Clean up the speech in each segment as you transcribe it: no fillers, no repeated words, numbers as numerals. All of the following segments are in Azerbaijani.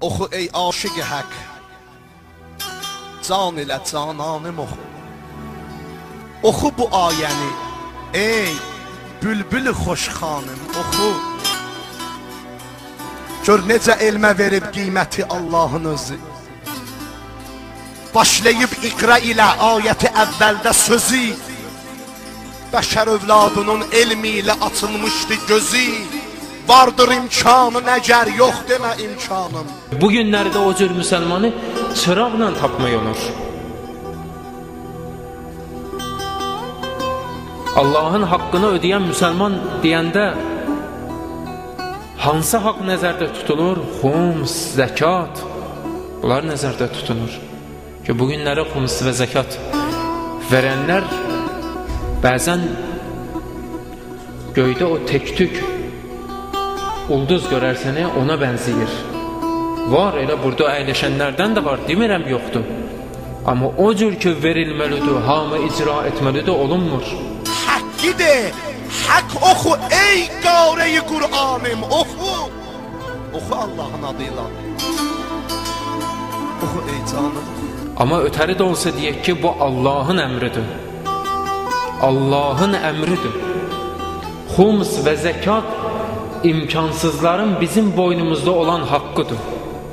Oxu ey aşık-ı haq, can ilə cananım oxu. Oxu bu ayəni, ey bülbül-ü xoşxanım, oxu. Gör necə elmə verib qiyməti Allahın özü. Başlayıb iqra ilə ayəti əvvəldə sözü. Bəşər övladının elmi ilə açılmışdı gözü. Vardır imkanın, əgər yox demə imkanım. Bugünlərdə o cür müsəlmanı çıraqla tapmaq olur. Allahın haqqını ödəyən müsəlman deyəndə hansı haqq nəzərdə tutulur? Xums, zəkat, bunlar nəzərdə tutulur. Ki bugünlərə xums və zəkat verənlər bəzən göydə o tək-tük ulduz görərsəni ona bənziyir. Var, elə burada əyləşənlərdən də var, demirəm yoxdur. Amma o cür ki verilməlidir, hamı icra etməlidir, olunmur. Haqqı de, haqq oxu ey qare-i Qur'anım, oxu. Oxu Allahın adıyla. Oxu ey canım. Amma ötəri də olsa deyək ki, bu Allahın əmridir. Allahın əmridir. Xums və zəkat imkansızların bizim boynumuzda olan haqqıdır.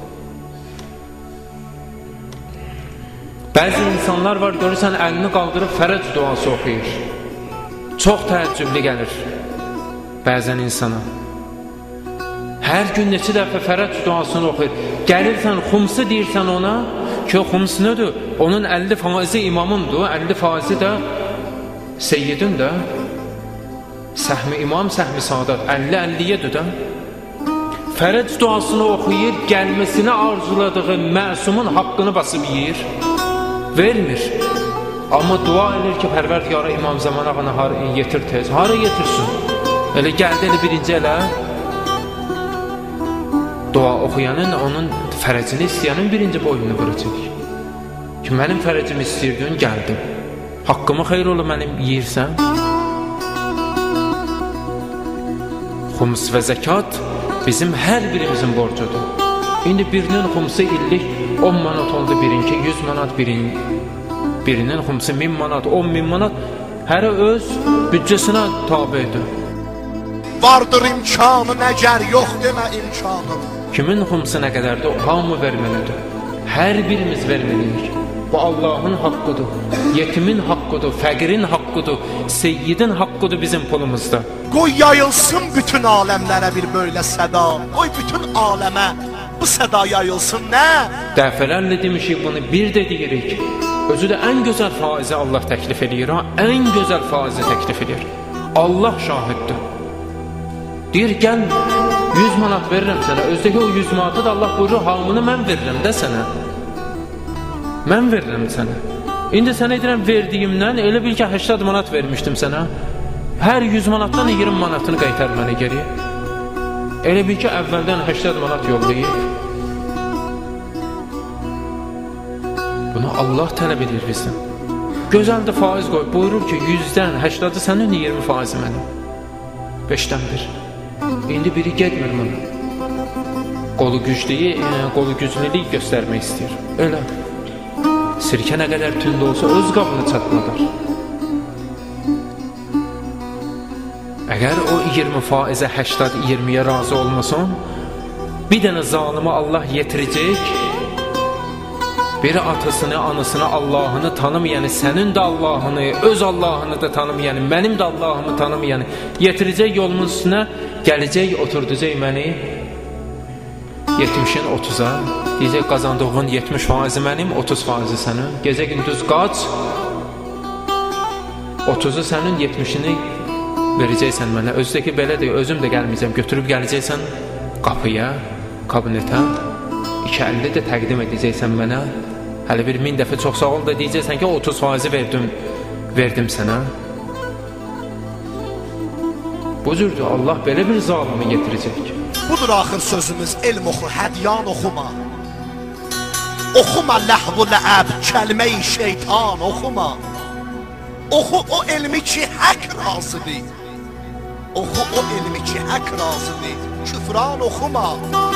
Bəzi insanlar var, görürsən, əlini qaldırıb fərəc duası oxuyur. Çox təəccüblü gəlir bəzən insana. Hər gün neçə dəfə fərəc duasını oxuyur. Gəlirsən, xumsu deyirsən ona, ki o xums nədir? Onun 50% imamındır, 50% də seyyidin də. Səhmi imam, səhmi sadat, 50-50-yədir də. Fərəc duasını oxuyur, gəlməsini arzuladığı məsumun haqqını basıb yiyir, vermir. Amma dua edir ki, Pərverdigara İmam Zaman ağana yetir tez. Hara yetirsin? Elə gəldi, elə birinci elə dua oxuyanın, onun fərəcini istəyənin birinci boynunu vuracaq. Ki, mənim fərəcimi istəyirdin, gəldim. Haqqımı xeyr olur, mənim yiyirsən. Xums və zəkat bizim hər birimizin borcudur. İndi birinin xumsu illik 10 manat oldu birinki, 100 manat birinin xumsu 1000 manat, 10.000 manat, hərə öz büdcəsinə tabidir. Vardır imkanın, əgər yox demə imkanım. Kimin xumsu nə qədərdir, hamı verməlidir. Hər birimiz verməliyik. Bu Allahın haqqıdır, yetimin haqqıdır, fəqirin haqqıdır, seyyidin haqqıdır bizim pulumuzda. Qoy yayılsın bütün aləmlərə bir böyle səda. Qoy bütün aləmə bu səda yayılsın, nə? Dəfələrlə demişik bunu, bir də deyirik. Özü də ən gözəl faizi Allah təklif edir, ən gözəl faizi təklif edir. Allah şahiddir. Deyir, gəl 100 manat verirəm sənə, özdəki o 100 manatı da Allah buyurur, hamını mən verirəm də sənə. Mən verirəm sənə. İndi sənə edirəm verdiyimdən, elə bil ki 80 manat vermişdim sənə. Hər 100 manatdan 20 manatını qaytar mənə geriyə. Elə bil ki əvvəldən 80 manat yollayıb. Bunu Allah tələb edir bizdən. Gözəl də faiz qoy. Buyurur ki 100-dən 80-ı sənin, 20% mənim. 5-dən 1. İndi biri getmir mənə. Qolu güclülük göstərmək istəyir. Elə. Sirkə nə qədər tünd olsa öz qabını çatmadar. Əgər o 20%-ə 80-20-yə razı olmasan, bir dənə zalımı Allah yetirəcək, biri atasını, anasını, Allahını tanımayanı, sənin də Allahını, öz Allahını da tanımayanı, mənim də Allahımı tanımayanı yetirəcək yolumun üstünə, gələcək, oturdacaq məni 70-in 30-a, deyəcək qazandığın 70% mənim, 30% sənin, gecə gündüz qaç, 30-u sənin, 70-ini verəcəksən mənə. Özdəki belədir, özüm də gəlməyəcəm, götürüb gələcəksən qapıya, kabinetə, 250 də təqdim edəcəksən mənə, hələ bir 1000 dəfə çox sağ ol da deyəcəksən ki 30% verdim sənə. Bu cürdür, Allah belə bir zalimi getirəcək. Budur axır sözümüz, elm oxu, hədyan oxuma. Oxuma ləhv-u ləəb, kəlmə-i şeytan oxuma. Oxu o elmi ki haqq razıdır. Oxu o elmi ki haqq razıdır. Küfran oxuma.